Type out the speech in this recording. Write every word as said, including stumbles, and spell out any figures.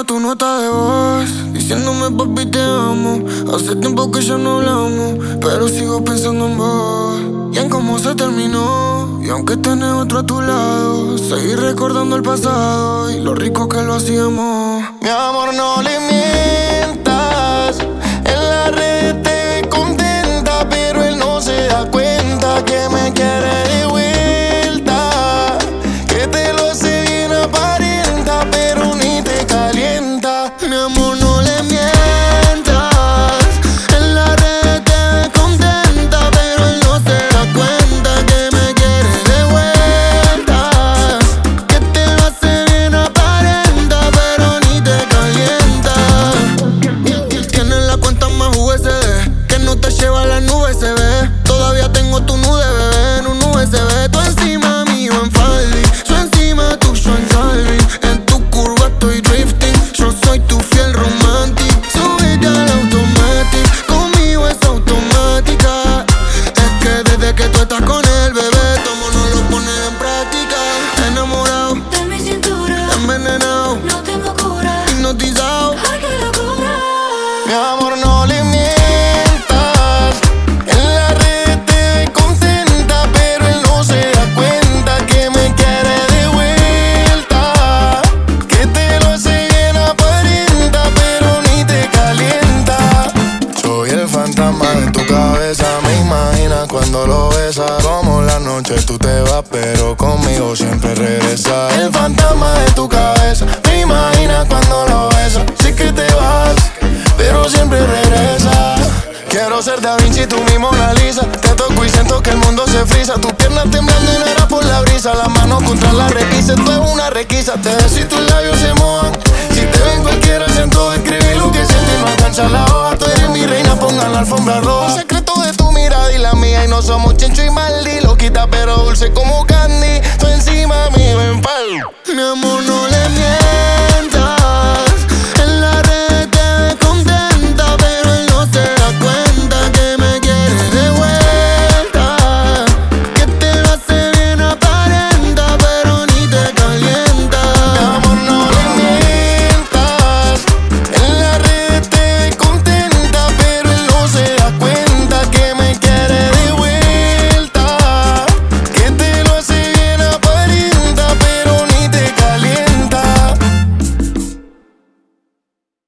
tu nota de voz, diciéndome papi te amo. Hace tiempo que ya no hablamos, pero sigo pensando en vos y en cómo se terminó. Y aunque tenés otro a tu lado, seguir recordando el pasado y lo rico que lo hacíamos. Mi amor, no le mientas. En la red te ve contenta, pero él no se da cuenta que me quiere de vuelta. Que te lo hace bien aparenta, pero ni te calienta. Mi amor, no le mientas. En la red te ve contenta, pero él no se da cuenta que me quiere de vuelta. Que te lo hace bien aparenta, pero ni te calienta. Tienes la cuenta más U S B, que no te lleva a la nube, se ve. Todavía tengo tu nude, bebé, en un U S B. Tú encima mío en Faldi, yo encima tuyo en Salvi. En tu curva estoy drifting, yo soy tu fiel romantic. Subite al automatic, conmigo es automática. Es que desde que tú estás con él, bebé, tomo no lo pones en práctica. Enamorado De mi cintura, envenenado, no tengo cura. hipnotizado. Ay, qué locura. Mi amor, no le mientas. En la red te ve contenta, pero él no se da cuenta que me quiere de vuelta. Que te lo hace bien aparenta, pero ni te calienta. Soy el fantasma de tu cabeza, me imaginas cuando lo besas. Como la noche tú te vas, pero conmigo siempre regresas. El fantasma de tu cabeza, me imaginas cuando lo besas. Sé que te vas, pero siempre regresa. Quiero ser Da Vinci, tú mi Mona Lisa. Te toco y siento que el mundo se frisa. Tus piernas temblando y no era por la brisa. Las manos contra la repisa, esto es una requisa. Te beso y tus labios se mojan. Si te ven cualquiera siento escribir lo que siento y no alcanza la hoja. Tú eres mi reina, pongan la alfombra roja. Un secreto de tu mirada y la mía, y no somos Chencho y Maldi. Loquita pero dulce como